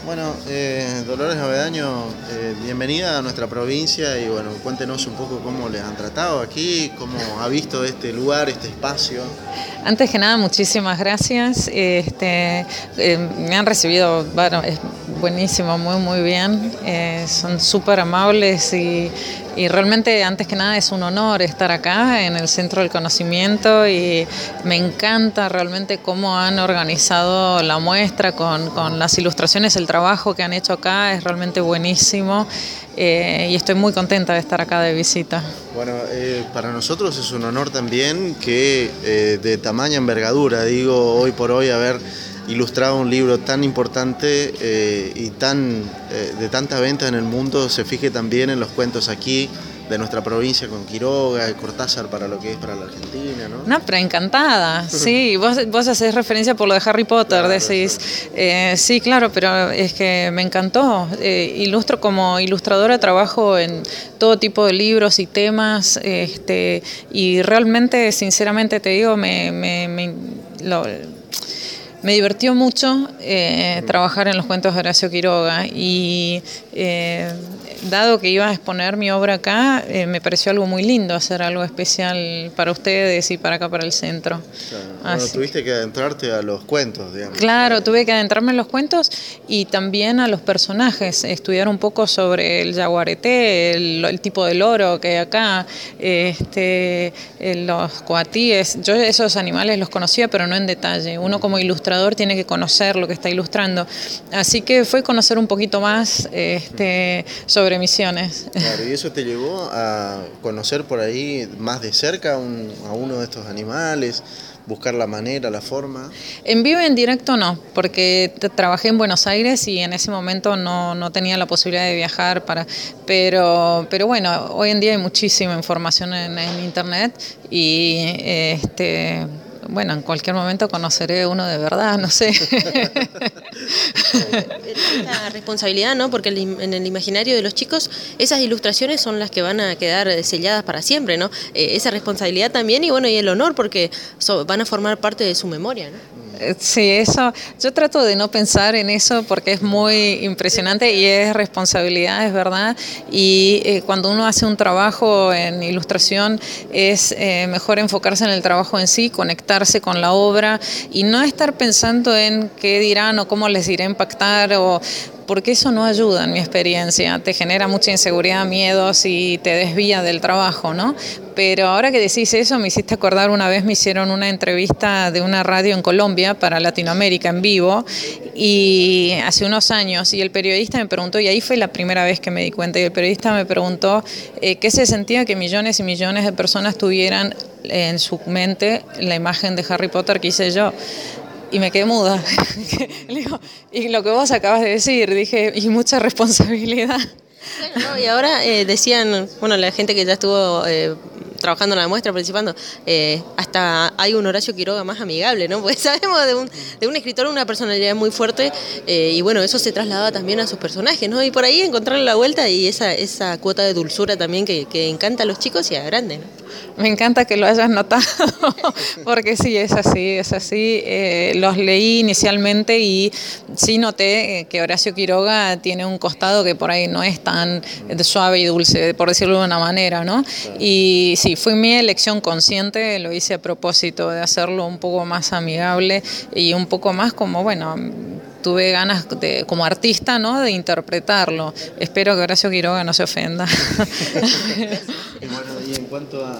Bueno, Dolores Avedaño, bienvenida a nuestra provincia y bueno, cuéntenos un poco cómo les han tratado aquí, cómo ha visto este lugar, este espacio. Antes que nada, muchísimas gracias. Me han recibido, bueno, es buenísimo, muy bien. Son súper amables y realmente, antes que nada, es un honor estar acá en el Centro del Conocimiento y me encanta realmente cómo han organizado la muestra con las ilustraciones, el trabajo que han hecho acá es realmente buenísimo. Y estoy muy contenta de estar acá de visita. Bueno, para nosotros es un honor también que de tamaña envergadura, digo, hoy por hoy haber ilustrado un libro tan importante y de tanta venta en el mundo, se fije también en los cuentos aquí de nuestra provincia con Quiroga y Cortázar para lo que es para la Argentina, ¿no? No, pero encantada, sí, vos hacés referencia por lo de Harry Potter, claro, decís, sí, claro, pero es que me encantó, ilustro como ilustradora, trabajo en todo tipo de libros y temas, y realmente, sinceramente te digo, me divirtió mucho trabajar en los cuentos de Horacio Quiroga y dado que iba a exponer mi obra acá, me pareció algo muy lindo hacer algo especial para ustedes y para acá, para el centro. Claro. Bueno, tuviste que adentrarte a los cuentos, digamos. Claro, tuve que adentrarme en los cuentos y también a los personajes, estudiar un poco sobre el yaguareté, el tipo de loro que hay acá, los coatíes. Yo esos animales los conocía, pero no en detalle. Uno como ilustrador tiene que conocer lo que está ilustrando. Así que fue conocer un poquito más sobre Misiones. Claro, ¿y eso te llevó a conocer por ahí más de cerca a uno de estos animales? ¿Buscar la manera, la forma? En vivo y en directo no, porque trabajé en Buenos Aires y en ese momento no tenía la posibilidad de viajar pero bueno, hoy en día hay muchísima información en internet y bueno, en cualquier momento conoceré uno de verdad, no sé. La responsabilidad, ¿no? Porque en el imaginario de los chicos esas ilustraciones son las que van a quedar selladas para siempre, ¿no? Esa responsabilidad también y bueno, y el honor porque van a formar parte de su memoria, ¿no? Sí, eso, yo trato de no pensar en eso porque es muy impresionante y es responsabilidad, es verdad, y cuando uno hace un trabajo en ilustración es mejor enfocarse en el trabajo en sí, conectarse con la obra y no estar pensando en qué dirán o cómo les irá a impactar porque eso no ayuda en mi experiencia, te genera mucha inseguridad, miedos y te desvía del trabajo, ¿no? Pero ahora que decís eso, me hiciste acordar, una vez me hicieron una entrevista de una radio en Colombia para Latinoamérica en vivo y hace unos años, y el periodista me preguntó, y ahí fue la primera vez que me di cuenta, y el periodista me preguntó qué se sentía que millones y millones de personas tuvieran en su mente la imagen de Harry Potter que hice yo. Y me quedé muda. Le digo, y lo que vos acabas de decir, dije, y mucha responsabilidad. Bueno, ¿no? Y ahora decían, bueno, la gente que ya estuvo trabajando en la muestra, participando, hasta hay un Horacio Quiroga más amigable, ¿no? Porque sabemos de un escritor, una personalidad muy fuerte, y bueno, eso se trasladaba también a sus personajes, ¿no? Y por ahí encontraron la vuelta y esa cuota de dulzura también que encanta a los chicos y a grandes, ¿no? Me encanta que lo hayas notado, porque sí, es así. Los leí inicialmente y sí noté que Horacio Quiroga tiene un costado que por ahí no es tan suave y dulce, por decirlo de una manera, ¿no? Y sí, fue mi elección consciente, lo hice a propósito de hacerlo un poco más amigable y un poco más como, bueno, tuve ganas como artista, ¿no?, de interpretarlo. Espero que Horacio Quiroga no se ofenda. Y bueno, y en cuanto a